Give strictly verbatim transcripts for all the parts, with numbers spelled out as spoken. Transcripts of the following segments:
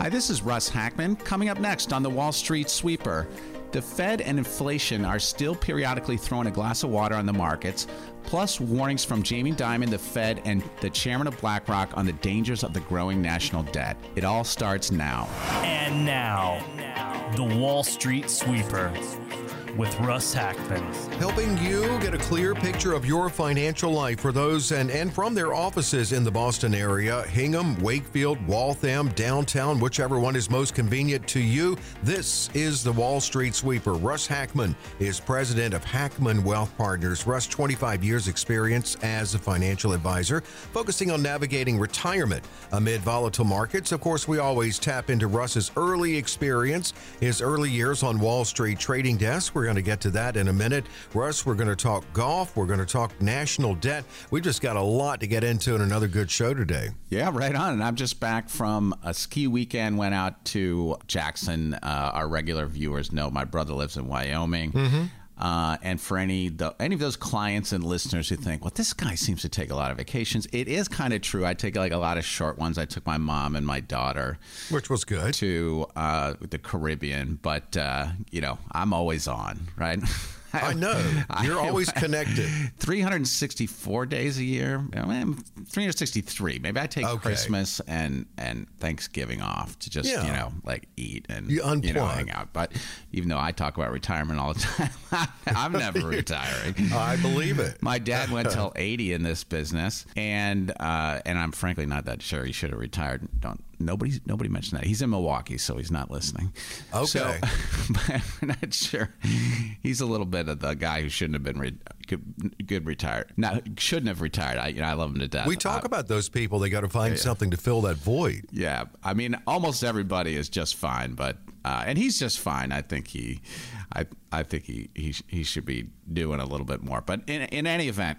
Hi, this is Russ Hackman. Coming up next on the Wall Street Sweeper, the Fed and inflation are still periodically throwing a glass of water on the markets, plus warnings from Jamie Dimon, the Fed, and the chairman of BlackRock on the dangers of the growing national debt. It all starts now. And now, the Wall Street Sweeper with Russ Hackman. Helping you get a clear picture of your financial life for those and, and from their offices in the Boston area, Hingham, Wakefield, Waltham, downtown, whichever one is most convenient to you. This is the Wall Street Sweeper. Russ Hackman is president of Hackman Wealth Partners. Russ, twenty-five years experience as a financial advisor, focusing on navigating retirement amid volatile markets. Of course, we always tap into Russ's early experience, his early years on Wall Street trading desk. We're We're going to get to that in a minute. Russ, we're going to talk golf. We're going to talk national debt. We've just got a lot to get into in another good show today. Yeah, right on. And I'm just back from a ski weekend. Went out to Jackson. Uh, our regular viewers know my brother lives in Wyoming. Mm-hmm. Uh, and for any the, any of those clients and listeners who think, well, this guy seems to take a lot of vacations, it is kind of true. I take like a lot of short ones. I took my mom and my daughter, which was good, to uh, the Caribbean. But uh, you know, I'm always on, right? I know. You're always connected. three hundred sixty-four days a year. three hundred sixty-three. Maybe I take okay. Christmas and, and Thanksgiving off to just, yeah. you know, like eat and you, you know, hang out. But even though I talk about retirement all the time, I'm never retiring. I believe it. My dad went till eighty in this business, and uh, and I'm frankly not that sure he should have retired. Don't Nobody, nobody mentioned that. He's in Milwaukee, so he's not listening. Okay. So, but I'm not sure. He's a little bit of the guy who shouldn't have been re- good, good retired. Not shouldn't have retired. I, you know, I love him to death. We talk I, about those people. They got to find yeah. something to fill that void. Yeah. I mean, almost everybody is just fine, but uh, and he's just fine. I think he, I, I think he, he, he should be doing a little bit more. But in in any event.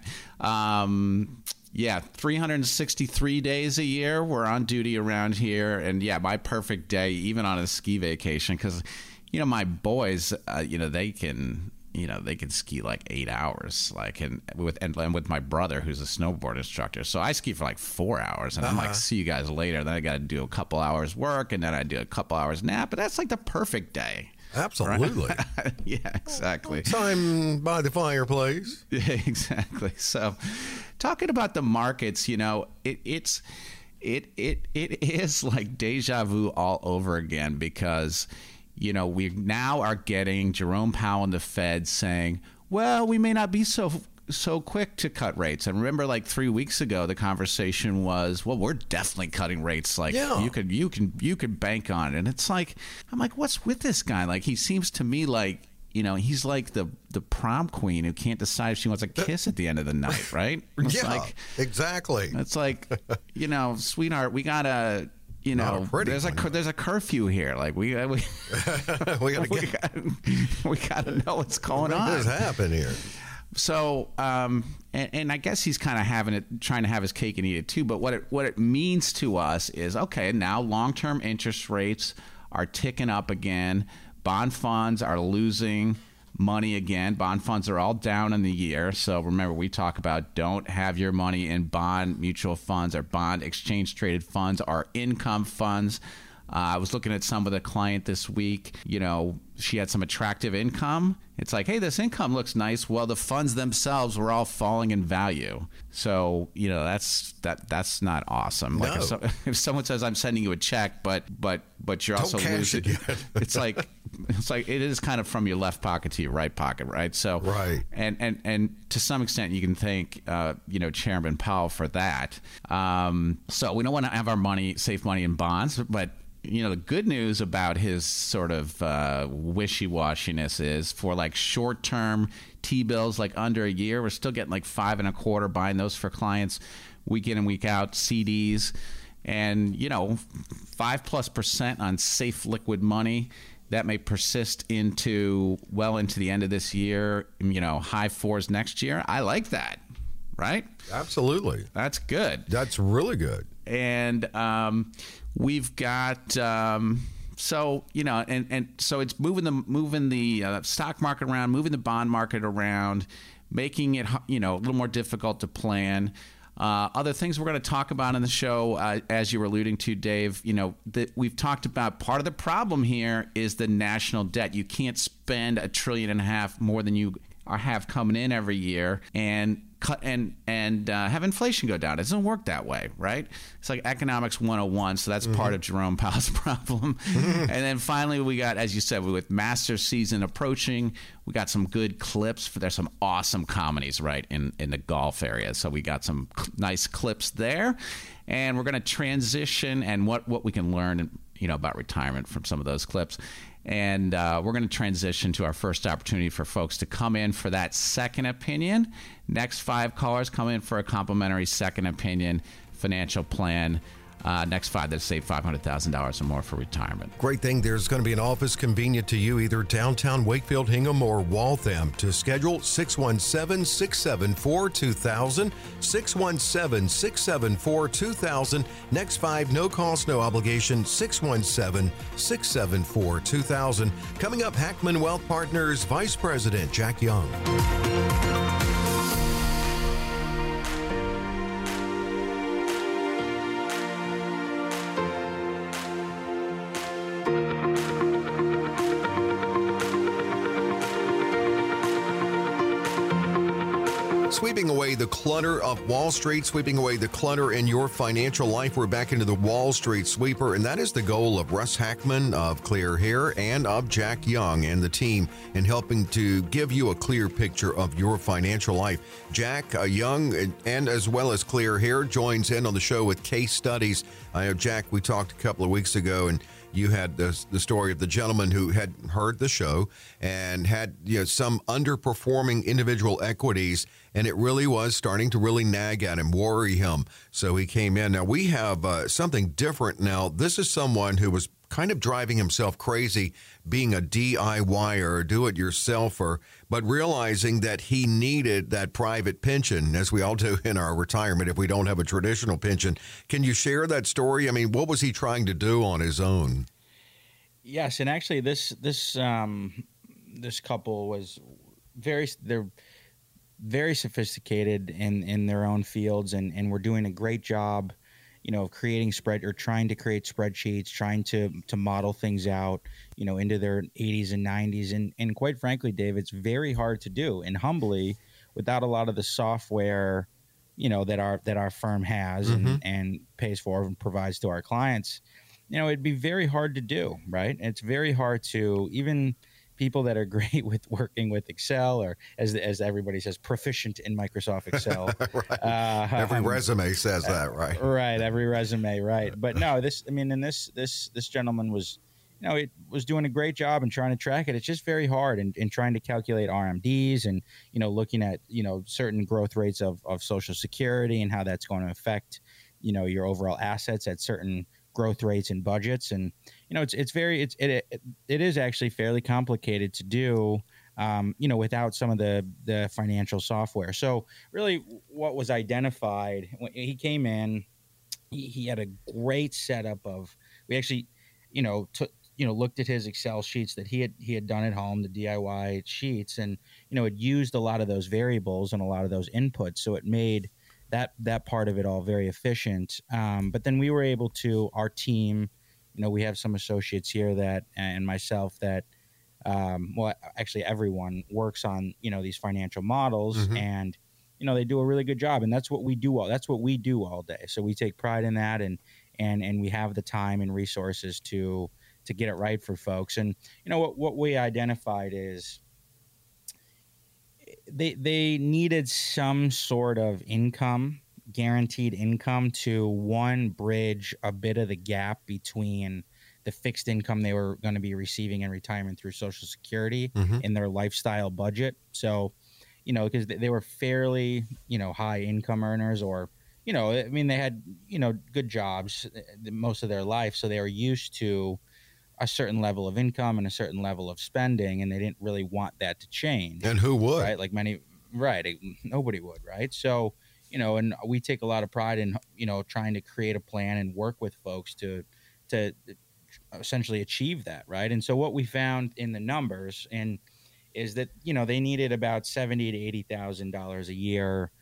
Um, Yeah, three hundred sixty-three days a year we're on duty around here. And yeah, my perfect day, even on a ski vacation, because, you know, my boys, uh, you know, they can, you know, they can ski like eight hours, like, and with, and, and with my brother, who's a snowboard instructor. So I ski for like four hours and uh-huh. I'm like, see you guys later. Then I got to do a couple hours work and then I do a couple hours nap. But that's like the perfect day. Absolutely. Right? Yeah, exactly. Time by the fireplace. Yeah, exactly. So talking about the markets, you know, it, it's it it it is like deja vu all over again, because, you know, we now are getting Jerome Powell and the Fed saying, well, we may not be so so quick to cut rates. And remember, like three weeks ago, the conversation was, well, we're definitely cutting rates. Like yeah. you could you can you could bank on it. And it's like, I'm like, what's with this guy? Like, he seems to me like, you know, he's like the the prom queen who can't decide if she wants a kiss at the end of the night, right? It's yeah, like, exactly. It's like, you know, sweetheart, we gotta, you know, there's a cur- there's a curfew here. Like we we we gotta we get gotta, we gotta know what's going what on. What does happen here? So, um, and, and I guess he's kind of having it, trying to have his cake and eat it too. But what it what it means to us is, okay, now long-term interest rates are ticking up again. Bond funds are losing money again. Bond funds are all down in the year. So remember, we talk about don't have your money in bond mutual funds or bond exchange traded funds or income funds. Uh, I was looking at some with a client this week. You know, she had some attractive income. It's like, hey, this income looks nice. Well, the funds themselves were all falling in value. So, you know, that's that that's not awesome. Like no. if, so, if someone says, I'm sending you a check, but but but you're Don't also cash losing. It it's like it's like it is kind of from your left pocket to your right pocket, right? So right. And and and to some extent, you can thank uh, you know, Chairman Powell for that. Um, so we don't want to have our money, safe money in bonds, but you know, the good news about his sort of uh, wishy-washiness is for like short-term T-bills, like under a year, we're still getting like five and a quarter, buying those for clients week in and week out, C Ds, and, you know, five plus percent on safe liquid money. That may persist into well into the end of this year, you know, high fours next year. I like that, right? Absolutely. That's good. That's really good. And um, we've got um, so you know, and, and so it's moving the moving the uh, stock market around, moving the bond market around, making it, you know, a little more difficult to plan. Uh, other things we're going to talk about in the show, uh, as you were alluding to, Dave, you know, that we've talked about part of the problem here is the national debt. You can't spend a trillion and a half more than you are have coming in every year and cut and and uh, have inflation go down. It doesn't work that way, right? It's like economics one oh one, so that's mm-hmm. part of Jerome Powell's problem. And then finally, we got, as you said, with Masters season approaching, we got some good clips. For, there's some awesome comedies, right, in, in the golf area. So we got some cl- nice clips there. And we're going to transition and what, what we can learn, you know, about retirement from some of those clips. And uh, we're going to transition to our first opportunity for folks to come in for that second opinion. Next five callers come in for a complimentary second opinion financial plan. Uh, next five that save five hundred thousand dollars or more for retirement. Great thing. There's going to be an office convenient to you, either downtown Wakefield, Hingham, or Waltham. To schedule, six one seven, six seven four, two thousand, six one seven, six seven four, two thousand. Next five, no cost, no obligation, six one seven, six seven four, two thousand. Coming up, Hackman Wealth Partners Vice President Jack Young. Sweeping away the clutter of Wall Street, sweeping away the clutter in your financial life. We're back into the Wall Street Sweeper, and that is the goal of Russ Hackman of Clear Hair and of Jack Young and the team in helping to give you a clear picture of your financial life. Jack uh, Young and, and as well as Clear Hair joins in on the show with case studies. I know, Jack, we talked a couple of weeks ago, and you had the, the story of the gentleman who had heard the show and had, you know, some underperforming individual equities, and it really was starting to really nag at him, worry him. So he came in. Now, we have uh, something different now. This is someone who was kind of driving himself crazy being a D I Y er, do-it-yourselfer, but realizing that he needed that private pension, as we all do in our retirement if we don't have a traditional pension. Can you share that story? I mean, what was he trying to do on his own? Yes, and actually this this um, this couple was very they're very sophisticated in, in their own fields, and, and were doing a great job, you know, of creating spread or trying to create spreadsheets, trying to to model things out, you know, into their eighties and nineties. And and quite frankly, Dave, it's very hard to do. And humbly, without a lot of the software, you know, that our that our firm has mm-hmm. and, and pays for and provides to our clients, you know, it'd be very hard to do, right? And it's very hard to, even people that are great with working with Excel, or as as everybody says, proficient in Microsoft Excel. Right. uh, every um, resume says that, right? Right, every resume, right. But no, this, I mean, and this this this gentleman was, you know, it was doing a great job in trying to track it. It's just very hard in, in trying to calculate R M Ds and, you know, looking at, you know, certain growth rates of, of Social Security and how that's going to affect, you know, your overall assets at certain growth rates and budgets. And, you know, it's it's very it's it it, it is actually fairly complicated to do, um, you know, without some of the the financial software. So really, what was identified when he came in, he, he had a great setup of. We actually, you know, took you know looked at his Excel sheets that he had he had done at home, the D I Y sheets, and you know, it used a lot of those variables and a lot of those inputs, so it made that that part of it all very efficient. Um, but then we were able to, our team, you know, we have some associates here that, and myself that, um, well, actually everyone works on, you know, these financial models mm-hmm. and, you know, they do a really good job, and that's what we do all, that's what we do all day. So we take pride in that, and, and, and we have the time and resources to, to get it right for folks. And, you know, what, what we identified is, They they needed some sort of income, guaranteed income, to, one, bridge a bit of the gap between the fixed income they were going to be receiving in retirement through Social Security mm-hmm. and their lifestyle budget. So, you know, because they were fairly, you know, high income earners, or, you know, I mean, they had, you know, good jobs most of their life. So they were used to a certain level of income and a certain level of spending, and they didn't really want that to change. And who would? Right? Like many, right. Nobody would, right? So, you know, and we take a lot of pride in, you know, trying to create a plan and work with folks to, to essentially achieve that, right? And so what we found in the numbers and is that, you know, they needed about seventy to eighty thousand dollars a year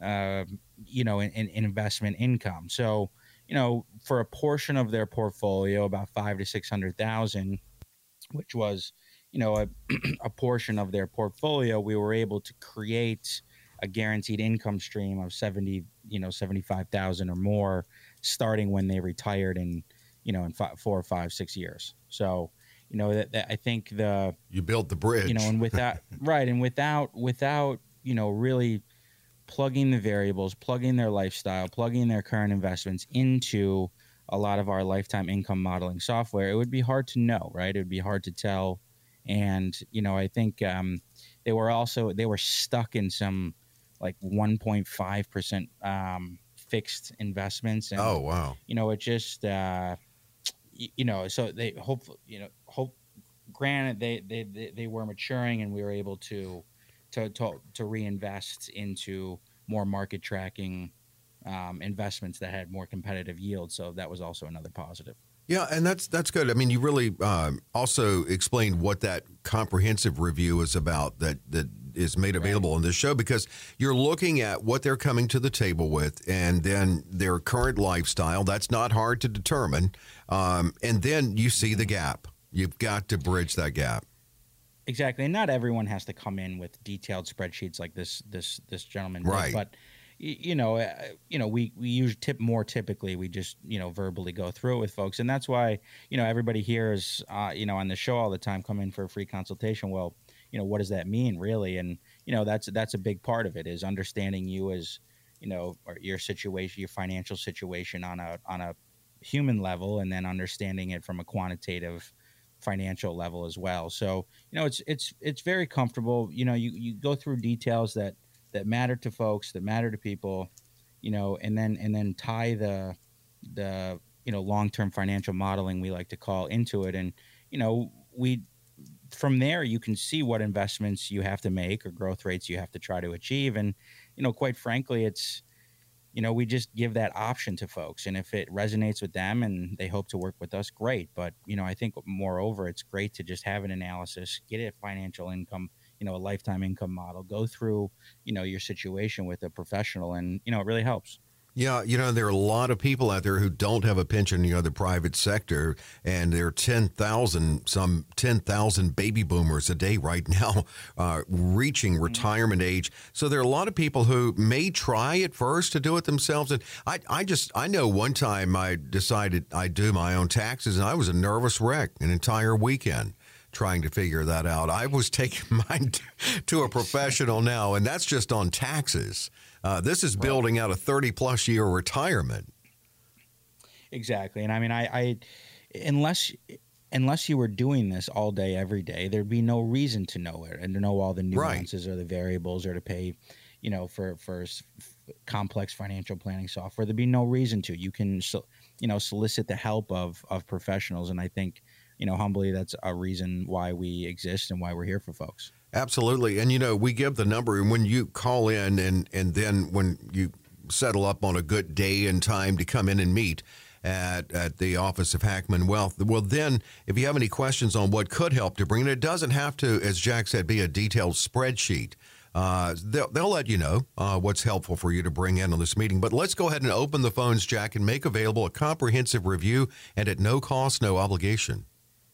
uh, you know, in, in investment income. So, you know, for a portion of their portfolio, about five to six hundred thousand, which was, you know, a, a portion of their portfolio, we were able to create a guaranteed income stream of seventy, you know, seventy-five thousand or more, starting when they retired in, you know, in five, four or five, six years. So, you know, that, that I think the you built the bridge, you know, and without right, and without without you know really plugging the variables, plugging their lifestyle, plugging their current investments into a lot of our lifetime income modeling software, it would be hard to know, right? It would be hard to tell. And, you know, I think um, they were also, they were stuck in some like one point five percent um, fixed investments. And, oh, wow. You know, it just, uh, you, you know, so they hope, you know, hope, granted they, they, they, they were maturing and we were able to, to, to, to reinvest into more market tracking um, investments that had more competitive yields. So that was also another positive. Yeah, and that's that's good. I mean, you really um, also explained what that comprehensive review is about that that is made available right. on this show, because you're looking at what they're coming to the table with and then their current lifestyle. That's not hard to determine. Um, and then you see the gap. You've got to bridge that gap. Exactly. And not everyone has to come in with detailed spreadsheets like this this this gentleman did. Right. But you know, uh, you know, we we use tip more typically. We just, you know, verbally go through it with folks, and that's why, you know, everybody here is, uh, you know, on the show all the time, come in for a free consultation. Well, you know, what does that mean, really? And you know, that's that's a big part of it, is understanding you as, you know, or your situation, your financial situation on a on a human level, and then understanding it from a quantitative financial level as well. So, you know, it's it's it's very comfortable. You know, you you go through details that. that matter to folks, that matter to people, you know, and then and then tie the the you know long-term financial modeling, we like to call, into it. And you know, we from there you can see what investments you have to make or growth rates you have to try to achieve. And you know, quite frankly, it's you know, we just give that option to folks, and if it resonates with them and they hope to work with us, great. But you know, I think moreover, it's great to just have an analysis, get a financial income, you know, a lifetime income model, go through, you know, your situation with a professional, and, you know, it really helps. Yeah, you know, there are a lot of people out there who don't have a pension, you know, the private sector, and there are ten thousand, some ten thousand baby boomers a day right now uh, reaching retirement age. So there are a lot of people who may try at first to do it themselves. And I, I just, I know one time I decided I'd do my own taxes, and I was a nervous wreck an entire weekend trying to figure that out. I was taking mine to a professional now, and that's just on taxes. Uh, this is building out a thirty plus year retirement. Exactly. And I mean, I, I unless unless you were doing this all day, every day, there'd be no reason to know it and to know all the nuances right. or the variables, or to pay, you know, for, for complex financial planning software. There'd be no reason to. You can, you know, solicit the help of, of professionals. And I think, you know, humbly, that's a reason why we exist and why we're here for folks. Absolutely. And, you know, we give the number, and when you call in and, and then when you settle up on a good day and time to come in and meet at, at the office of Hackman Wealth, well, then if you have any questions on what could help to bring it, it doesn't have to, as Jack said, be a detailed spreadsheet. Uh, they'll, they'll let you know uh, what's helpful for you to bring in on this meeting. But let's go ahead and open the phones, Jack, and make available a comprehensive review, and at no cost, no obligation.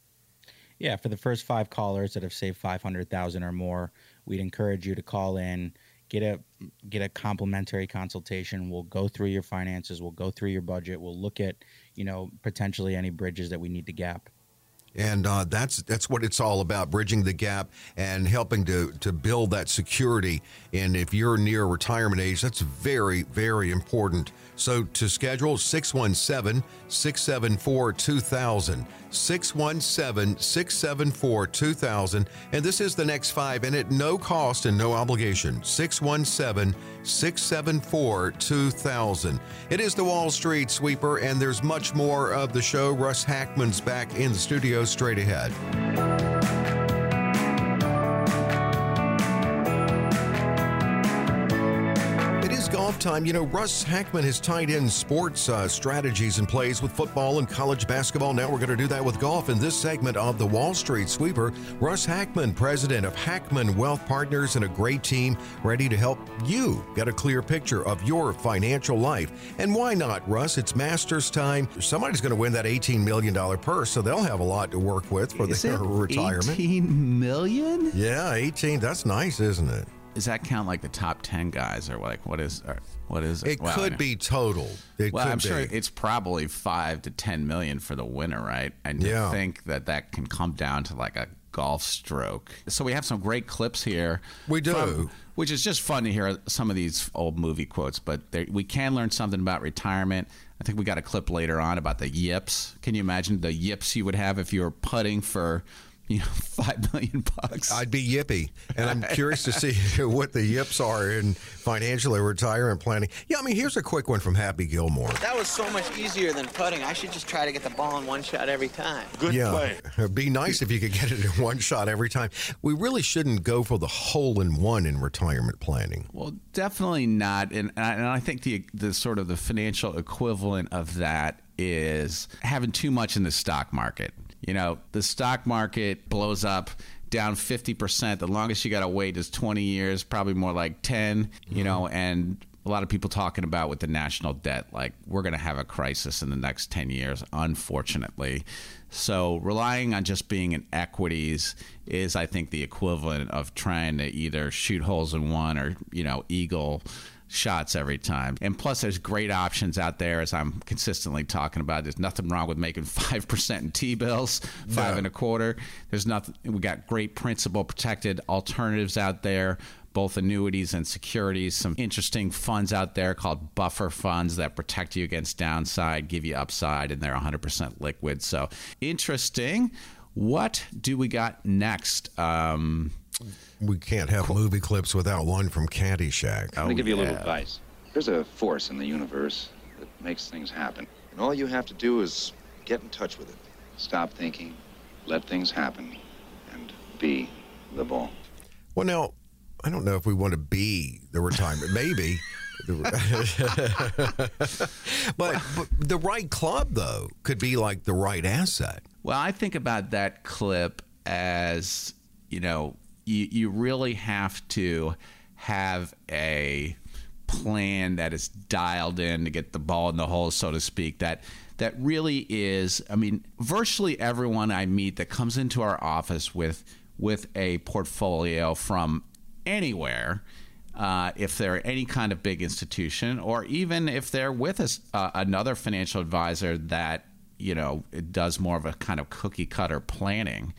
Yeah, for the first five callers that have saved five hundred thousand dollars or more, we'd encourage you to call in, get a get a complimentary consultation. We'll go through your finances. We'll go through your budget. We'll look at, you know, potentially any bridges that we need to gap. And uh, that's that's what it's all about, bridging the gap and helping to, to build that security. And if you're near retirement age, that's very, very important. So to schedule, six one seven, six seven four, two thousand, six one seven, six seven four, two thousand. And this is the next five, and at no cost and no obligation, six one seven, six seven four, two thousand. It is the Wall Street Sweeper, and there's much more of the show. Russ Hackman's back in the studio straight ahead. Golf halftime, you know, Russ Hackman has tied in sports uh, strategies and plays with football and college basketball. Now we're going to do that with golf in this segment of the Wall Street Sweeper. Russ Hackman, president of Hackman Wealth Partners, and a great team ready to help you get a clear picture of your financial life. And why not, Russ? It's Masters time. Somebody's going to win that eighteen million dollars purse, so they'll have a lot to work with for Is their it retirement. eighteen million? Yeah, eighteen. That's nice, isn't it? Does that count like the top ten guys, or like what is or what is it? It Well, I could know. be total. It Well, could I'm be. sure it's probably five to ten million for the winner, right? And to Yeah. think that that can come down to like a golf stroke. So we have some great clips here. We do. from- which is just fun to hear some of these old movie quotes, but there, we can learn something about retirement. I think we got a clip later on about the yips. Can you imagine the yips you would have if you were putting for, you know, five million bucks? I'd be yippy, and I'm curious to see what the yips are in financial or retirement planning. Yeah, I mean, here's a quick one from Happy Gilmore. That was so much easier than putting. I should just try to get the ball in one shot every time. Good yeah, play. It'd be nice if you could get it in one shot every time. We really shouldn't go for the hole in one in retirement planning. Well, definitely not, and and I, and I think the the sort of the financial equivalent of that is having too much in the stock market. You know, the stock market blows up down fifty percent. The longest you got to wait is twenty years, probably more like ten, you know, and a lot of people talking about with the national debt, like we're going to have a crisis in the next ten years, unfortunately. So relying on just being in equities is, I think, the equivalent of trying to either shoot holes in one or, you know, eagle shots every time. And plus, there's great options out there, as I'm consistently talking about. There's nothing wrong with making five percent in T-bills, five No. and a quarter. There's nothing. We got great principal protected alternatives out there, both annuities and securities. Some interesting funds out there called buffer funds that protect you against downside, give you upside, and they're one hundred percent liquid. So interesting. What do we got next? Um, We can't have movie clips without one from Caddyshack. I'm going to give you a little yeah. advice. There's a force in the universe that makes things happen. And all you have to do is get in touch with it. Stop thinking, let things happen, and be the ball. Well, now, I don't know if we want to be the retirement. Maybe. but, but the right club, though, could be like the right asset. Well, I think about that clip as, you know, you, you really have to have a plan that is dialed in to get the ball in the hole, so to speak, that that really is, I mean, virtually everyone I meet that comes into our office with with a portfolio from anywhere, uh, if they're any kind of big institution, or even if they're with us, uh, another financial advisor that, you know, it does more of a kind of cookie cutter planning.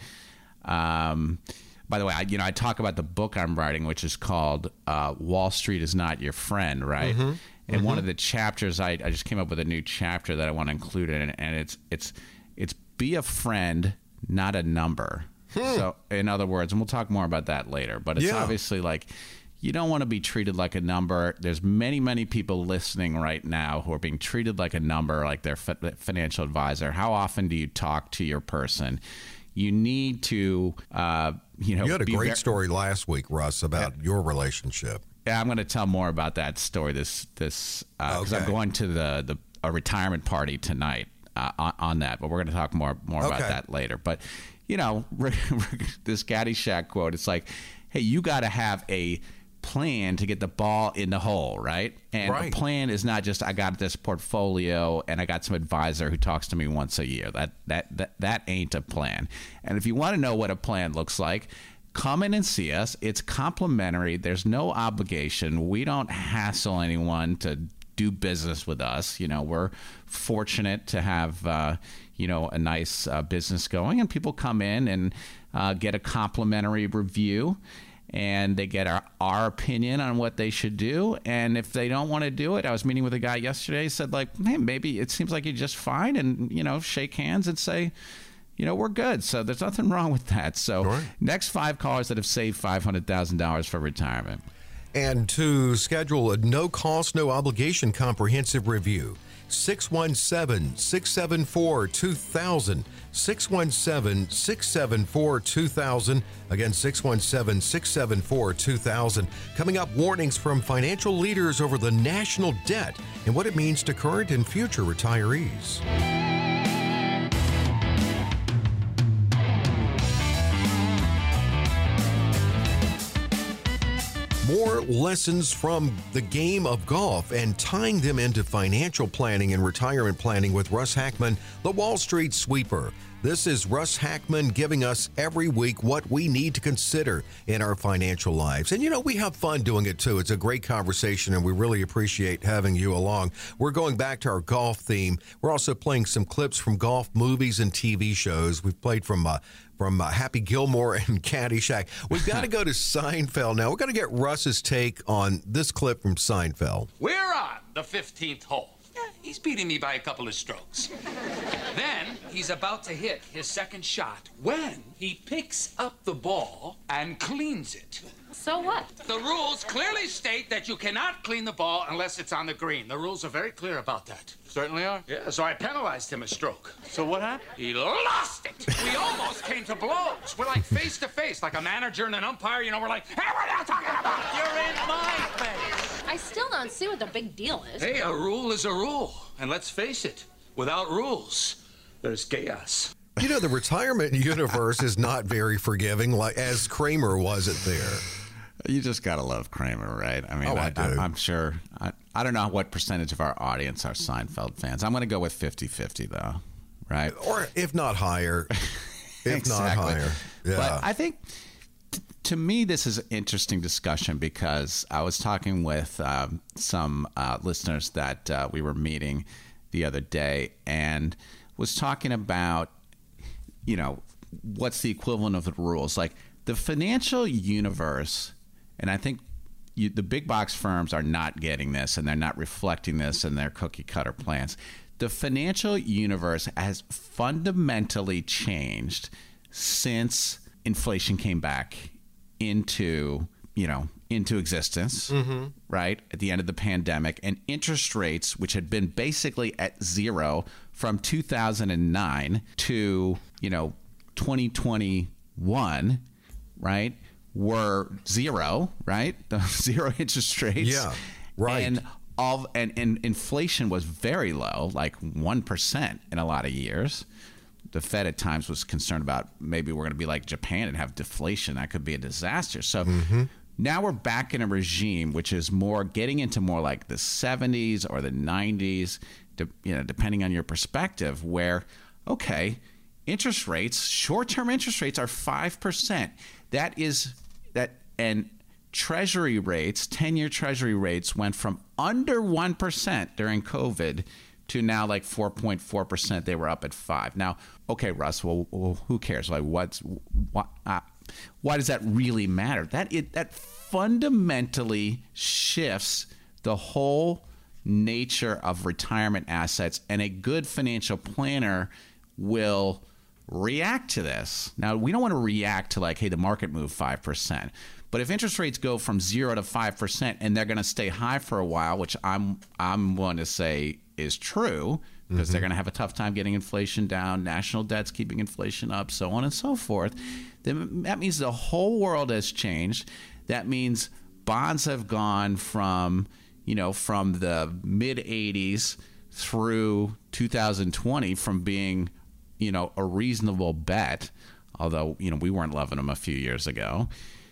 Um, by the way, I, you know, I talk about the book I'm writing, which is called uh, Wall Street is Not Your Friend, right? Mm-hmm. And mm-hmm. one of the chapters, I, I just came up with a new chapter that I want to include in it, and it's it's it's be a friend, not a number. Hmm. So, in other words, and we'll talk more about that later, but it's Yeah. obviously like, you don't want to be treated like a number. There's many, many people listening right now who are being treated like a number, like their financial advisor. How often do you talk to your person? You need to, uh, you know. You had a be great ver- story last week, Russ, about Yeah. your relationship. Yeah, I'm going to tell more about that story this this because uh, Okay. I'm going to the the a retirement party tonight uh, on, on that, but we're going to talk more more about Okay. that later. But you know, this Caddyshack quote, it's like, hey, you got to have a plan to get the ball in the hole, right? And Right. a plan is not just I got this portfolio and I got some advisor who talks to me once a year. That that that that ain't a plan. And if you want to know what a plan looks like, come in and see us. It's complimentary. There's no obligation. We don't hassle anyone to do business with us. You know, we're fortunate to have uh, you know a nice uh, business going, and people come in and uh, get a complimentary review. And they get our, our opinion on what they should do. And if they don't want to do it, I was meeting with a guy yesterday, he said, like, hey, maybe it seems like you're just fine. And, you know, shake hands and say, you know, we're good. So there's nothing wrong with that. So Right. next five callers that have saved five hundred thousand dollars for retirement. And to schedule a no-cost, no-obligation comprehensive review, six one seven, six seven four, two thousand. six one seven, six seven four, two thousand. Again, six one seven, six seven four, two thousand. Coming up, warnings from financial leaders over the national debt and what it means to current and future retirees. More lessons from the game of golf and tying them into financial planning and retirement planning with Russ Hackmann, the Wall Street Sweeper. This is Russ Hackmann giving us every week what we need to consider in our financial lives. And, you know, we have fun doing it, too. It's a great conversation, and we really appreciate having you along. We're going back to our golf theme. We're also playing some clips from golf movies and T V shows. We've played from uh, from uh, Happy Gilmore and Caddyshack. We've got to go to Seinfeld now. We're going to get Russ's take on this clip from Seinfeld. We're on the fifteenth hole. Yeah, he's beating me by a couple of strokes. Then he's about to hit his second shot when he picks up the ball and cleans it. So what? The rules clearly state that you cannot clean the ball unless it's on the green. The rules are very clear about that. Certainly are. Yeah, so I penalized him a stroke. So what happened? He lost it. We almost came to blows. We're like face to face, like a manager and an umpire. You know, we're like, hey, what are you talking about? You're in my face. I still don't see what the big deal is. Hey, a rule is a rule. And let's face it, without rules, there's chaos. You know, the retirement universe is not very forgiving, like as Kramer wasn't there. You just gotta love Kramer, right? I mean, Oh, I I, do. I, I'm sure. I, I don't know what percentage of our audience are Seinfeld fans. I'm going to go with fifty-fifty, though, right? Or if not higher, if Exactly. not higher. Yeah. But I think, t- to me, this is an interesting discussion because I was talking with um, some uh, listeners that uh, we were meeting the other day and was talking about, you know, what's the equivalent of the rules? Like the financial universe, and I think you, the big box firms are not getting this and they're not reflecting this in their cookie cutter plans. The financial universe has fundamentally changed since inflation came back into, you know, into existence, mm-hmm. right, at the end of the pandemic, and interest rates, which had been basically at zero from two thousand nine to, you know, twenty twenty-one, right, were zero, right? The zero interest rates. Yeah, right. And all and, and inflation was very low, like one percent in a lot of years. The Fed at times was concerned about maybe we're going to be like Japan and have deflation. That could be a disaster. So mm-hmm. now we're back in a regime which is more getting into more like the seventies or the nineties, de, you know, depending on your perspective, where, okay, interest rates, short-term interest rates are five percent. That is that, and Treasury rates, ten-year Treasury rates went from under one percent during COVID to now like four point four percent. They were up at five. Now, okay, Russ, well, well who cares? Like, what's why, uh, why does that really matter? That it that fundamentally shifts the whole nature of retirement assets, and a good financial planner will react to this. Now, we don't want to react to like, hey, the market moved five percent. But if interest rates go from zero to five percent and they're going to stay high for a while, which I'm I'm going to say is true, because mm-hmm. they're going to have a tough time getting inflation down, national debt's keeping inflation up, so on and so forth, then that means the whole world has changed. That means bonds have gone from, you know, from the mid eighties through two thousand twenty from being, you know, a reasonable bet, although, you know, we weren't loving them a few years ago,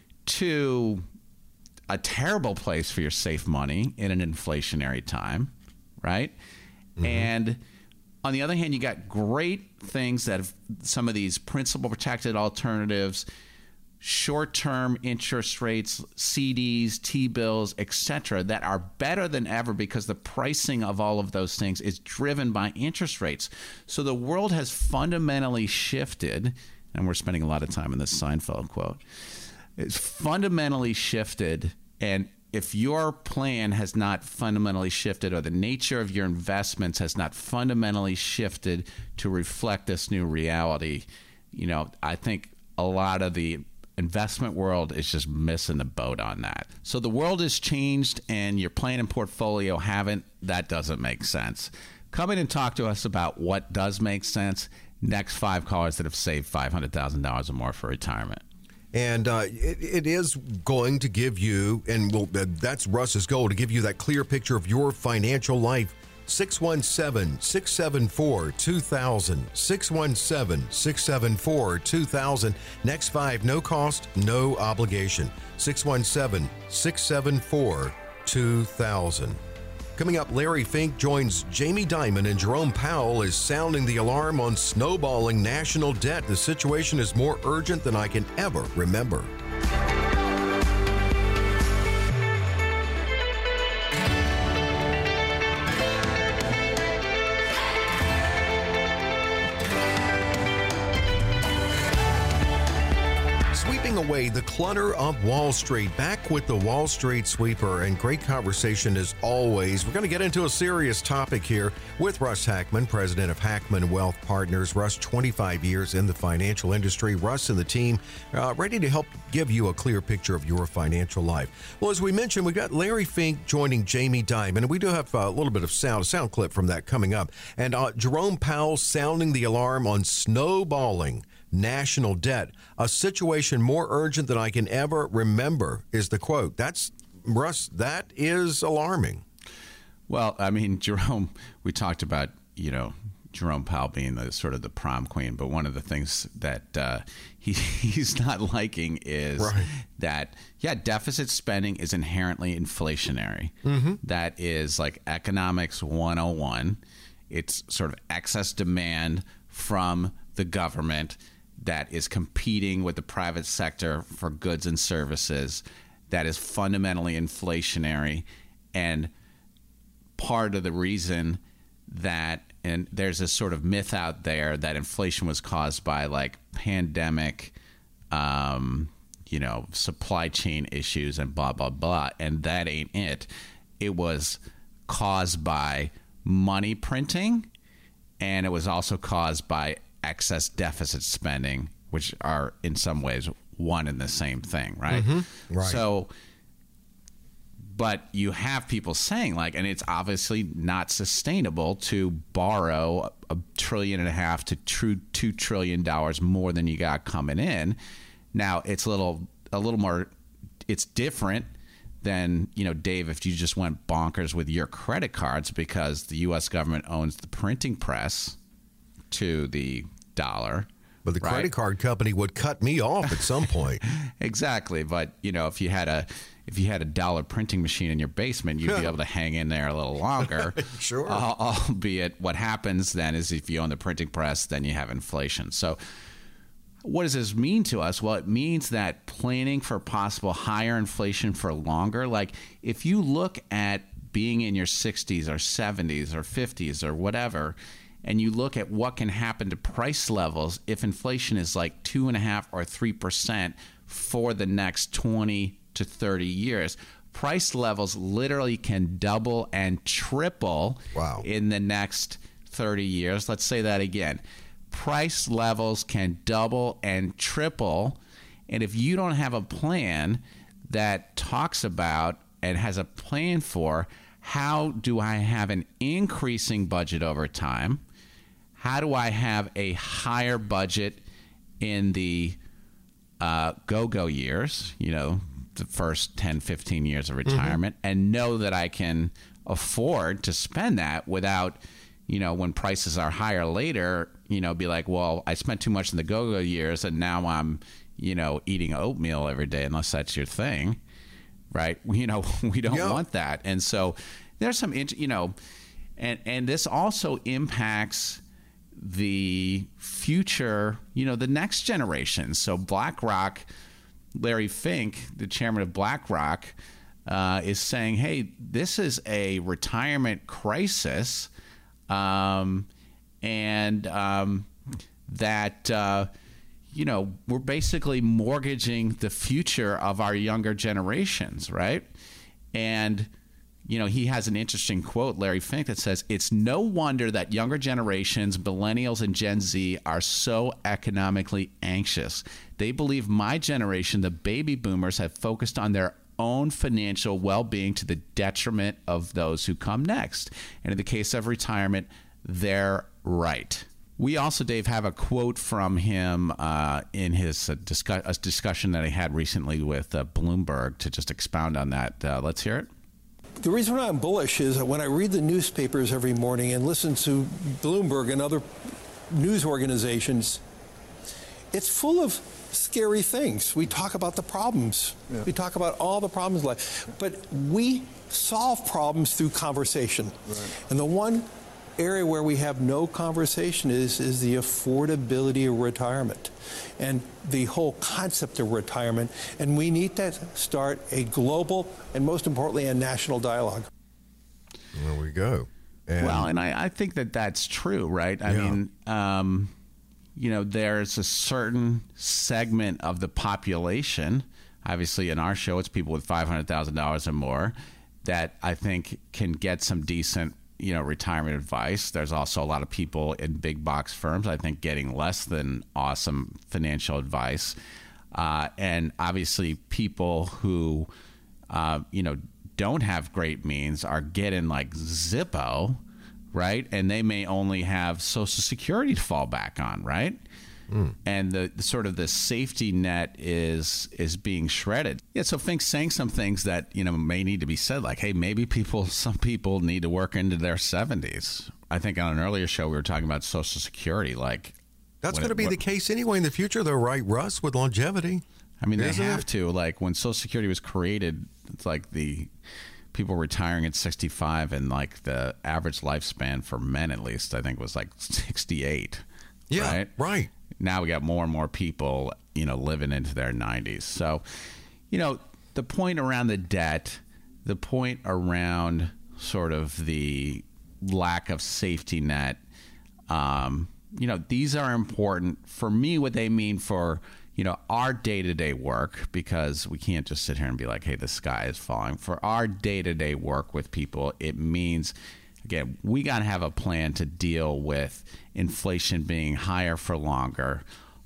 to a terrible place for your safe money in an inflationary time, right? Mm-hmm. And on the other hand, you got great things that have some of these principal protected alternatives, short-term interest rates, C Ds, T-bills, et cetera, that are better than ever because the pricing of all of those things is driven by interest rates. So the world has fundamentally shifted, and we're spending a lot of time in this Seinfeld quote. It's fundamentally shifted, and if your plan has not fundamentally shifted, or the nature of your investments has not fundamentally shifted to reflect this new reality, you know, I think a lot of the investment world is just missing the boat on that. So the world has changed and your plan and portfolio haven't. That doesn't make sense. come in and talk to us about what does make sense. Next five callers that have saved five hundred thousand dollars or more for retirement. And uh, it, it is going to give you, and we'll, uh, that's Russ's goal, to give you that clear picture of your financial life. six one seven, six seven four, two thousand. six one seven, six seven four, two thousand. Next five, no cost, no obligation. six one seven, six seven four, two thousand. Coming up, Larry Fink joins Jamie Dimon, and Jerome Powell is sounding the alarm on snowballing national debt. The situation is more urgent than I can ever remember. Away the clutter of Wall Street. Back with the Wall Street Sweeper, and great conversation as always. We're going to get into a serious topic here with Russ Hackmann, president of Hackmann Wealth Partners. Russ, twenty-five years in the financial industry. Russ and the team uh, ready to help give you a clear picture of your financial life. Well, as we mentioned, we've got Larry Fink joining Jamie Dimon, and we do have a little bit of sound, a sound clip from that coming up. And uh, Jerome Powell sounding the alarm on snowballing national debt. A situation more urgent than I can ever remember is the quote. That's, Russ, that is alarming. Well, I mean, Jerome, we talked about, you know, Jerome Powell being the sort of the prom queen, but one of the things that uh, he he's not liking is right. that, yeah, deficit spending is inherently inflationary. Mm-hmm. That is like economics one oh one. It's sort of excess demand from the government that is competing with the private sector for goods and services, that is fundamentally inflationary. And part of the reason that, and there's this sort of myth out there that inflation was caused by like pandemic, um, you know, supply chain issues and blah, blah, blah. And that ain't it. It was caused by money printing, and it was also caused by excess deficit spending, which are in some ways one and the same thing, right? Mm-hmm. Right. So, but you have people saying like, and it's obviously not sustainable to borrow a trillion and a half to true two trillion dollars more than you got coming in. Now it's a little, a little more, it's different than, you know, Dave, if you just went bonkers with your credit cards because the U S government owns the printing press to the dollar. But the right? credit card company would cut me off at some point. Exactly. But, you know, if you had a if you had a dollar printing machine in your basement, you'd be able to hang in there a little longer. Sure. Uh, albeit what happens then is if you own the printing press, then you have inflation. So what does this mean to us? Well, it means that planning for possible higher inflation for longer, like if you look at being in your sixties or seventies or fifties or whatever, and you look at what can happen to price levels if inflation is like two and a half or three percent for the next twenty to thirty years, price levels literally can double and triple wow. in the next thirty years. Let's say that again. Price levels can double and triple. And if you don't have a plan that talks about and has a plan for how do I have an increasing budget over time? How do I have a higher budget in the uh, go-go years, you know, the first ten, fifteen years of retirement, mm-hmm. and know that I can afford to spend that without, you know, when prices are higher later, you know, be like, well, I spent too much in the go-go years and now I'm, you know, eating oatmeal every day, unless that's your thing, right? You know, we don't yeah. want that. And so there's some, you know, and, and this also impacts the future, you know, the next generation. So BlackRock, Larry Fink, the chairman of BlackRock, uh, is saying, hey, this is a retirement crisis, um, and um, that, uh, you know, we're basically mortgaging the future of our younger generations, right? And you know, he has an interesting quote, Larry Fink, that says, it's no wonder that younger generations, millennials and Gen Z, are so economically anxious. They believe my generation, the baby boomers, have focused on their own financial well-being to the detriment of those who come next. And in the case of retirement, they're right. We also, Dave, have a quote from him uh, in his uh, discuss- a discussion that he had recently with uh, Bloomberg to just expound on that. Uh, let's hear it. The reason why I'm bullish is that when I read the newspapers every morning and listen to Bloomberg and other news organizations, it's full of scary things. We talk about the problems. Yeah. We talk about all the problems in life. But we solve problems through conversation. Right. And the one area where we have no conversation is, is the affordability of retirement and the whole concept of retirement. And we need to start a global and, most importantly, a national dialogue. There we go. And well, and I, I think that that's true, right? I yeah. mean, um, you know, there's a certain segment of the population, obviously in our show, it's people with five hundred thousand dollars or more, that I think can get some decent, you know, retirement advice. There's also a lot of people in big box firms, I think, getting less than awesome financial advice. Uh, and obviously people who, uh, you know, don't have great means are getting like Zippo, right? And they may only have Social Security to fall back on, right? Mm. And the, the sort of the safety net is is being shredded. Yeah, so Fink's saying some things that, you know, may need to be said, like, hey, maybe people, some people need to work into their seventies. I think on an earlier show we were talking about Social Security, like that's going to be what, the case anyway in the future, though, right, Russ, with longevity? I mean, they Isn't have it? to. Like when Social Security was created, it's like the people retiring at sixty-five, and like the average lifespan for men, at least, I think was like sixty-eight. Yeah, right. right. Now we got more and more people, you know, living into their nineties. So, you know, the point around the debt, the point around sort of the lack of safety net, um, you know, these are important for me. What they mean for, you know, our day-to-day work, because we can't just sit here and be like, hey, the sky is falling. For our day-to-day work with people, it means, again, we got to have a plan to deal with inflation being higher for longer.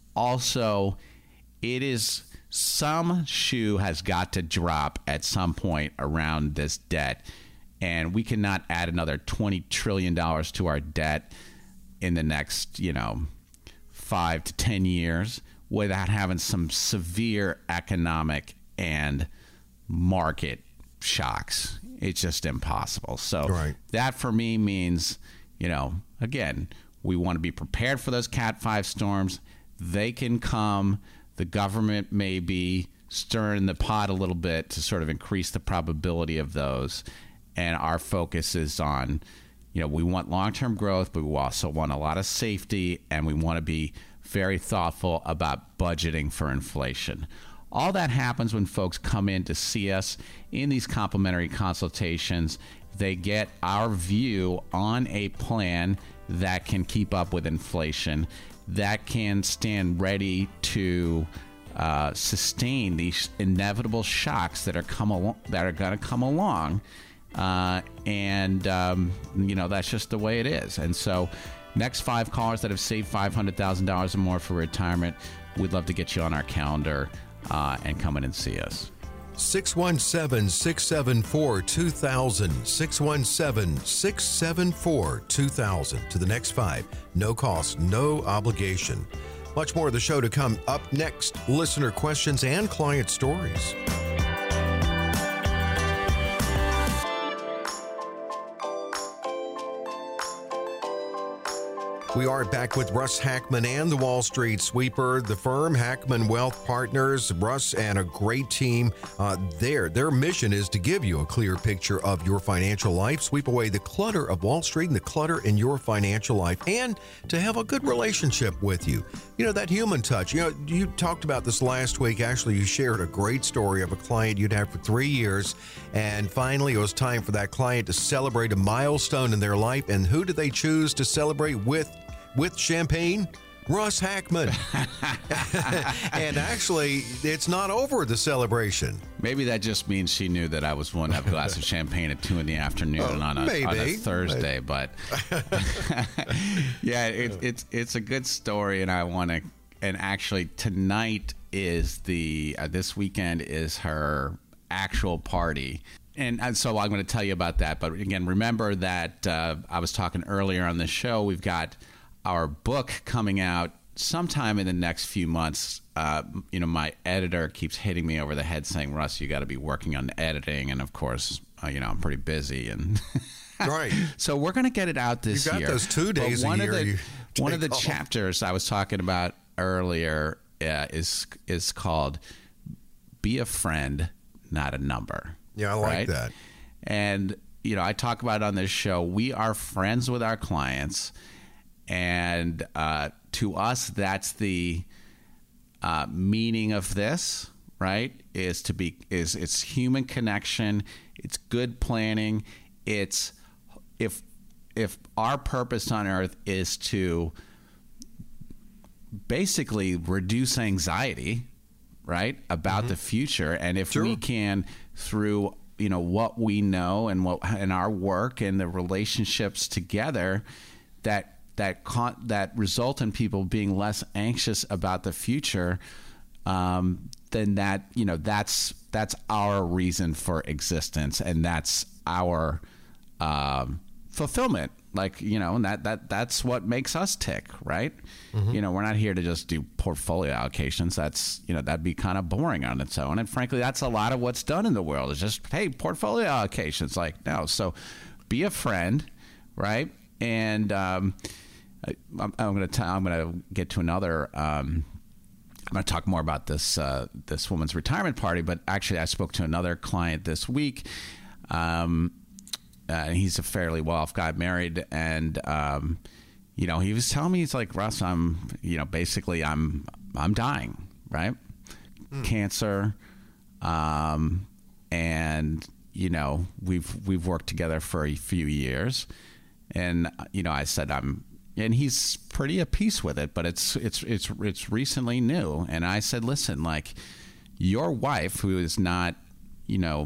Also, it is some shoe has got to drop at some point around this debt, and we cannot add another twenty trillion dollars to our debt in the next, you know, five to ten years without having some severe economic and market shocks. It's just impossible. So right. that for me means, you know, again, we want to be prepared for those Cat five storms. They can come. The government may be stirring the pot a little bit to sort of increase the probability of those. And our focus is on, you know, we want long-term growth, but we also want a lot of safety, and we want to be very thoughtful about budgeting for inflation. All that happens when folks come in to see us in these complimentary consultations. They get our view on a plan that can keep up with inflation, that can stand ready to uh, sustain these inevitable shocks that are come along, that are going to come along. Uh, and, um, you know, that's just the way it is. And so next five callers that have saved five hundred thousand dollars or more for retirement, we'd love to get you on our calendar uh, and come in and see us. six one seven, six seven four, two thousand. six one seven, six seven four, two thousand. To the next five. No cost, no obligation. Much more of the show to come up next. Listener questions and client stories. We are back with Russ Hackmann and the Wall Street Sweeper, the firm Hackmann Wealth Partners. Russ and a great team uh, there. Their mission is to give you a clear picture of your financial life, sweep away the clutter of Wall Street and the clutter in your financial life, and to have a good relationship with you. You know, that human touch. You know, you talked about this last week. Actually, you shared a great story of a client you'd had for three years, and finally it was time for that client to celebrate a milestone in their life. And who did they choose to celebrate with? With champagne? Russ Hackmann. And actually, it's not over, the celebration. Maybe that just means she knew that I was one to have a glass of champagne at two in the afternoon oh, on, a, maybe. on a Thursday. Maybe. But yeah, it, it's it's a good story, and I want to. And actually, tonight is the uh, this weekend is her actual party. And, and so I'm going to tell you about that. But again, remember that uh, I was talking earlier on the show. We've got our book coming out sometime in the next few months. Uh, you know, my editor keeps hitting me over the head saying, Russ, you got to be working on the editing. And of course, uh, you know, I'm pretty busy. And right. So we're going to get it out this year. You got year. those two days but one a year. Of the, you one of the off. chapters I was talking about earlier uh, is is called "Be a Friend, Not a Number." Yeah, I like right? that. And, you know, I talk about it on this show. We are friends with our clients. And uh, to us, that's the uh, meaning of this, right? Is to be, is it's human connection. It's good planning. It's if, if our purpose on earth is to basically reduce anxiety, right, about mm-hmm. the future. And if sure. we can, through, you know, what we know and what and our work and the relationships together that that con- that result in people being less anxious about the future, um, then that, you know, that's that's our reason for existence, and that's our um, fulfillment. Like, you know, and that, that that's what makes us tick, right? Mm-hmm. You know, we're not here to just do portfolio allocations. That's, you know, that'd be kind of boring on its own. And frankly, that's a lot of what's done in the world is just, hey, portfolio allocations. Like, no. So be a friend, right? And um, I, I'm, I'm going to I'm going to get to another. Um, I'm going to talk more about this uh, this woman's retirement party. But actually, I spoke to another client this week. Um, Uh, he's a fairly well-off guy, married, and um, you know, he was telling me, he's like, Russ, I'm, you know, basically, I'm, I'm dying, right? Mm. Cancer, um, and you know, we've we've worked together for a few years, and you know, I said I'm, and he's pretty at peace with it, but it's it's it's it's recently new, and I said, listen, like, your wife, who is not, you know,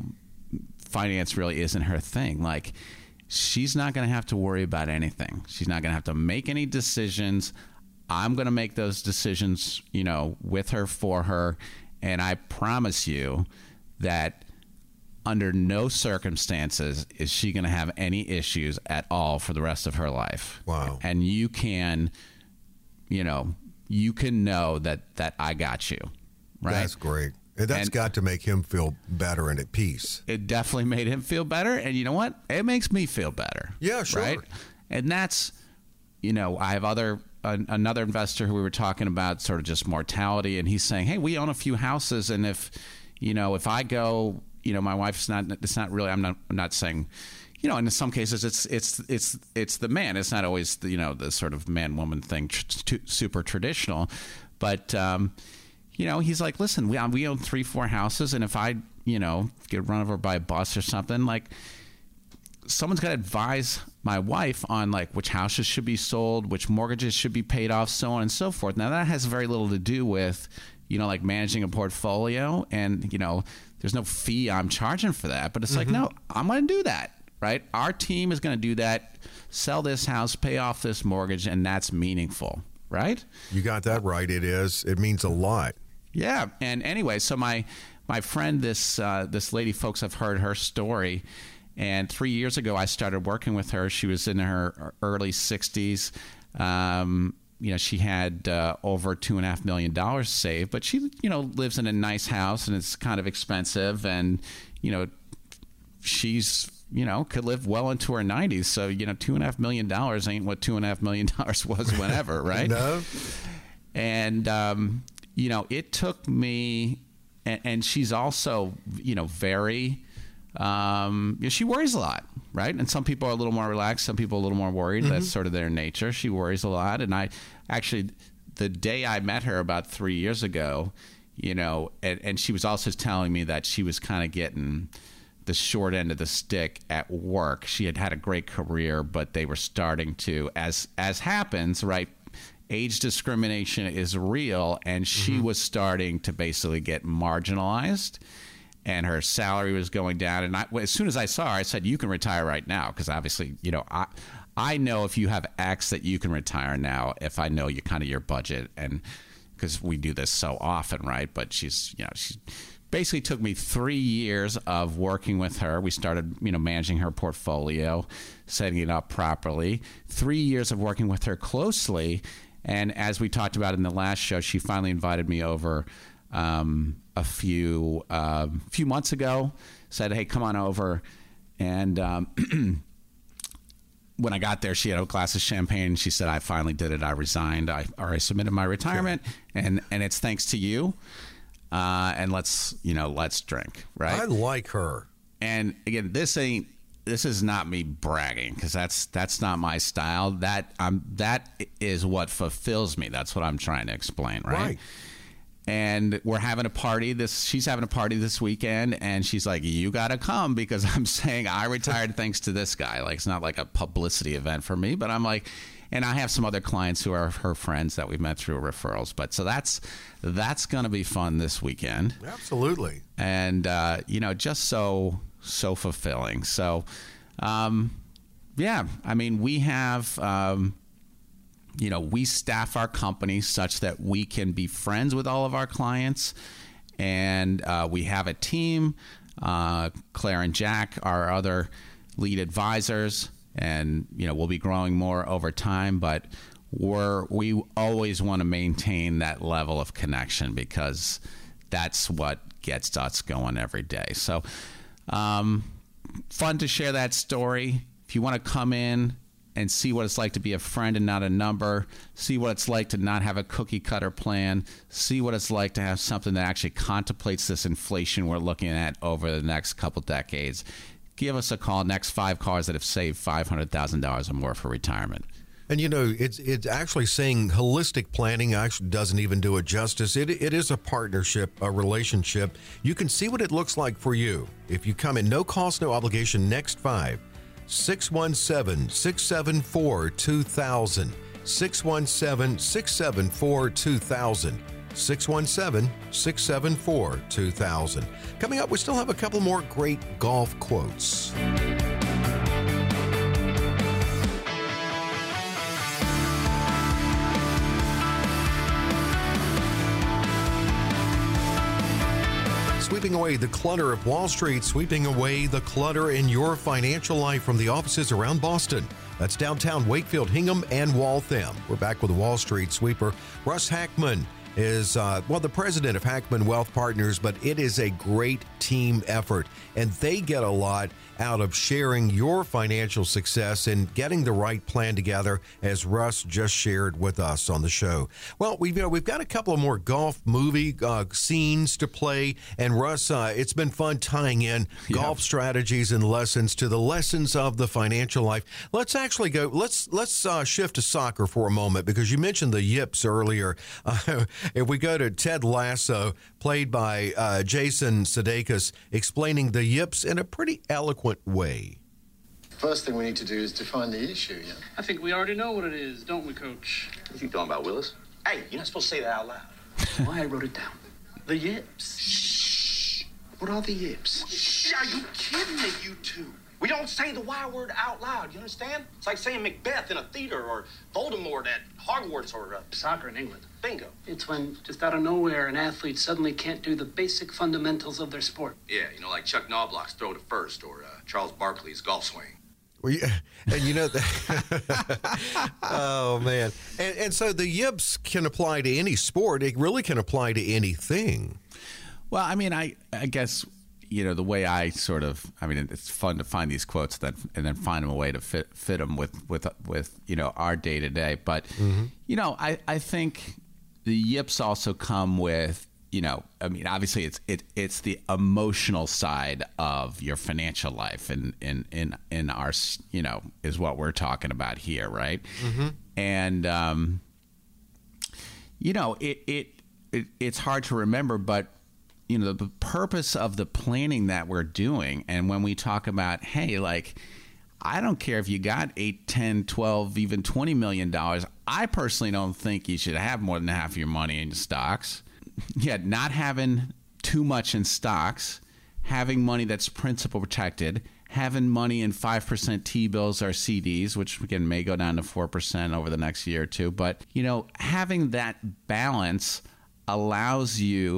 finance really isn't her thing. Like, she's not going to have to worry about anything. She's not going to have to make any decisions. I'm going to make those decisions, you know, with her, for her. And I promise you that under no circumstances is she going to have any issues at all for the rest of her life. Wow. And you can, you know, you can know that, that I got you. Right. That's great. And that's and got to make him feel better and at peace. It definitely made him feel better. And you know what? It makes me feel better. Yeah, sure. Right? And that's, you know, I have other uh, another investor who we were talking about sort of just mortality. And he's saying, hey, we own a few houses. And if, you know, if I go, you know, my wife's not, it's not really, I'm not, I'm not saying, you know, and in some cases it's, it's, it's, it's the man. It's not always, the, you know, the sort of man woman thing, tr- super traditional. But, um, you know, he's like, listen, we we own three, four houses, and if I, you know, get run over by a bus or something, like, someone's got to advise my wife on, like, which houses should be sold, which mortgages should be paid off, so on and so forth. Now, that has very little to do with, you know, like, managing a portfolio, and, you know, there's no fee I'm charging for that, but it's mm-hmm. like, no, I'm going to do that, right? Our team is going to do that, sell this house, pay off this mortgage, and that's meaningful, right? You got that right. It is. It means a lot. Yeah. And anyway, so my my friend, this uh, this lady, folks have heard her story. And three years ago, I started working with her. She was in her early sixties. Um, you know, she had uh, over two and a half million dollars saved, but she, you know, lives in a nice house and it's kind of expensive. And, you know, she's, you know, could live well into her nineties. So, you know, two and a half million dollars ain't what two and a half million dollars was whenever, right? No. And, um, you know, it took me, and, and she's also, you know, very, um, you know, she worries a lot, right? And some people are a little more relaxed, some people are a little more worried. Mm-hmm. That's sort of their nature. She worries a lot. And I actually, the day I met her about three years ago, you know, and, and she was also telling me that she was kind of getting the short end of the stick at work. She had had a great career, but they were starting to, as as happens, right? Age discrimination is real, and she mm-hmm. was starting to basically get marginalized, and her salary was going down. And I, as soon as I saw her, I said, you can retire right now, because obviously, you know, I I know if you have X that you can retire now if I know you kind of your budget, and because we do this so often, right? But she's, you know, she's basically took me three years of working with her. We started, you know, managing her portfolio, setting it up properly. Three years of working with her closely. And as we talked about in the last show, she finally invited me over um, a few uh, few months ago, said, hey, come on over. And um, when I got there, she had a glass of champagne. She said, I finally did it. I resigned. I, or I submitted my retirement. Sure. And, and it's thanks to you. Uh, and let's, you know, let's drink, right? I like her. And again, this ain't, this is not me bragging, because that's, that's not my style. That um, that is what fulfills me. That's what I'm trying to explain, right? Right. And we're having a party. This she's having a party this weekend, and she's like, "You got to come," because I'm saying I retired thanks to this guy. Like, it's not like a publicity event for me, but I'm like, and I have some other clients who are her friends that we've met through referrals. But so that's that's going to be fun this weekend. Absolutely. And uh, you know, just so so fulfilling. So, um, yeah, I mean, we have. Um, You know, we staff our company such that we can be friends with all of our clients. And uh, we have a team, uh, Claire and Jack, our other lead advisors. And, you know, we'll be growing more over time. But we're, we always want to maintain that level of connection, because that's what gets us going every day. So um, fun to share that story. If you want to come in and see what it's like to be a friend and not a number, see what it's like to not have a cookie cutter plan, see what it's like to have something that actually contemplates this inflation we're looking at over the next couple decades, give us a call. Next five cars that have saved five hundred thousand dollars or more for retirement. And, you know, it's it's actually saying holistic planning actually doesn't even do it justice. It It is a partnership, a relationship. You can see what it looks like for you. If you come in, no cost, no obligation, next five. six one seven, six seven four, two thousand. six one seven, six seven four, two thousand. six one seven, six seven four, two thousand. Coming up, we still have a couple more great golf quotes. Sweeping away the clutter of Wall Street, sweeping away the clutter in your financial life from the offices around Boston. That's downtown Wakefield, Hingham, and Waltham. We're back with the Wall Street Sweeper. Russ Hackman is, uh, well, the president of Hackman Wealth Partners, but it is a great team effort, and they get a lot out of sharing your financial success and getting the right plan together, as Russ just shared with us on the show. Well, we've, you know, we've got a couple of more golf movie uh, scenes to play, and Russ, uh, it's been fun tying in yeah. golf strategies and lessons to the lessons of the financial life. Let's actually go, let's let's uh, shift to soccer for a moment, because you mentioned the yips earlier. Uh, if we go to Ted Lasso, played by uh, Jason Sudeikis, explaining the yips in a pretty eloquent way. First thing we need to do is define the issue, yeah? I think we already know what it is, don't we, Coach? What are you talking about, Willis? Hey, you're not supposed to say that out loud. Well, I wrote it down. The yips. Shh. What are the yips? Shh, are you kidding me, you two? We don't say the Y word out loud, you understand? It's like saying Macbeth in a theater, or Voldemort at Hogwarts, or uh, soccer in England. Bingo. It's when, just out of nowhere, an athlete suddenly can't do the basic fundamentals of their sport. Yeah, you know, like Chuck Knobloch's throw to first, or uh, Charles Barkley's golf swing. Well, yeah, and you know that. Oh man, and, and so the yips can apply to any sport. It really can apply to anything. Well, I mean, I I guess. You know, the way I sort of, I mean, it's fun to find these quotes that, and then find them a way to fit fit them with, with, with you know, our day to day. But, mm-hmm. you know, I, I think the yips also come with, you know, I mean, obviously it's it it's the emotional side of your financial life, and in, in, in our, you know, is what we're talking about here, right? Mm-hmm. And, um, you know, it, it it it's hard to remember, but you know, the purpose of the planning that we're doing. And when we talk about, hey, like, I don't care if you got eight, ten, twelve, even twenty million dollars. I personally don't think you should have more than half of your money in stocks. Yet not having too much in stocks, having money that's principal protected, having money in five percent T-bills or C Ds, which again may go down to four percent over the next year or two. But, you know, having that balance allows you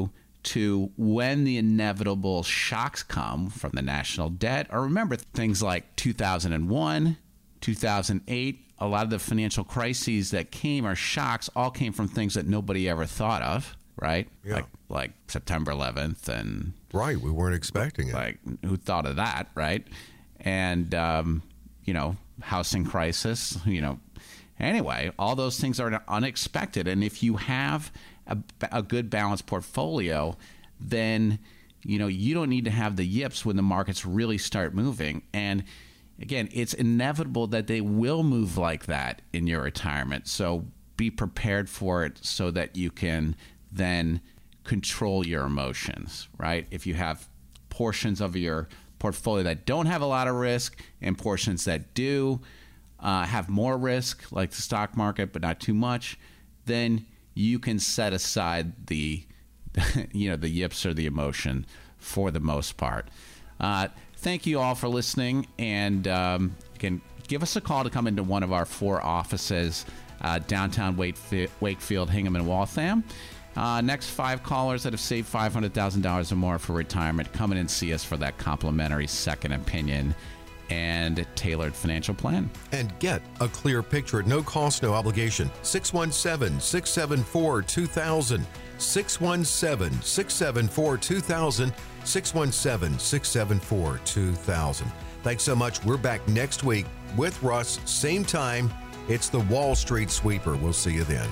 to when the inevitable shocks come from the national debt, or remember things like two thousand one, two thousand eight, a lot of the financial crises that came or shocks all came from things that nobody ever thought of, right? Yeah. Like like September eleventh and right, we weren't expecting it. Like who thought of that, right? And um, you know, housing crisis, you know. Anyway, all those things are unexpected, and if you have a, a good balanced portfolio, then you know you don't need to have the yips when the markets really start moving. And again, it's inevitable that they will move like that in your retirement. So be prepared for it so that you can then control your emotions, right? If you have portions of your portfolio that don't have a lot of risk and portions that do uh, have more risk, like the stock market, but not too much, then you can set aside the, you know, the yips or the emotion for the most part. Uh, thank you all for listening, and um, again, give us a call to come into one of our four offices, uh, downtown Wakefield, Wakefield, Hingham, and Waltham. Uh, next five callers that have saved five hundred thousand dollars or more for retirement, come in and see us for that complimentary second opinion and tailored financial plan. And get a clear picture at no cost, no obligation. six one seven, six seven four, two thousand. six one seven, six seven four, two thousand. six one seven, six seven four, two thousand. Thanks so much. We're back next week with Russ, same time. It's the Wall Street Sweeper. We'll see you then.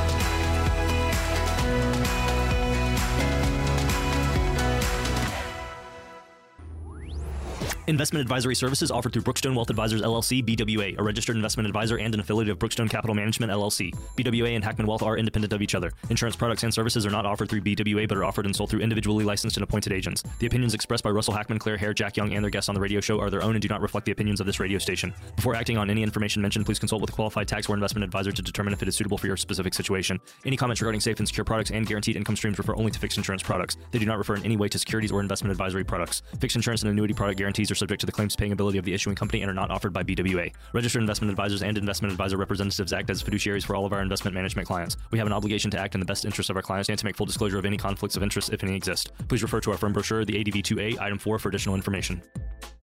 Investment advisory services offered through Brookstone Wealth Advisors, L L C, B W A, a registered investment advisor and an affiliate of Brookstone Capital Management, L L C. B W A and Hackman Wealth are independent of each other. Insurance products and services are not offered through B W A, but are offered and sold through individually licensed and appointed agents. The opinions expressed by Russell Hackman, Claire Hare, Jack Young, and their guests on the radio show are their own and do not reflect the opinions of this radio station. Before acting on any information mentioned, please consult with a qualified tax or investment advisor to determine if it is suitable for your specific situation. Any comments regarding safe and secure products and guaranteed income streams refer only to fixed insurance products. They do not refer in any way to securities or investment advisory products. Fixed insurance and annuity product guarantees are subject to the claims paying ability of the issuing company and are not offered by B W A. Registered investment advisors and investment advisor representatives act as fiduciaries for all of our investment management clients. We have an obligation to act in the best interest of our clients and to make full disclosure of any conflicts of interest if any exist. Please refer to our firm brochure, the A D V two A, Item four, for additional information.